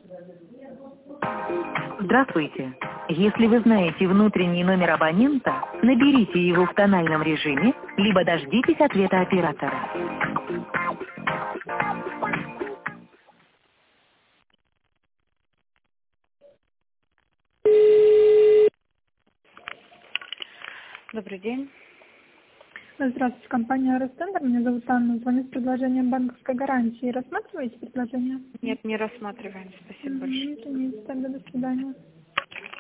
Здравствуйте. Если вы знаете внутренний номер абонента, наберите его в тональном режиме, либо дождитесь ответа оператора. Добрый день. Здравствуйте, компания Ростендер. Меня зовут Анна. Звоню с предложением банковской гарантии. Рассматриваете предложение? Нет, не рассматриваем. Спасибо большое. Нет, тогда до свидания.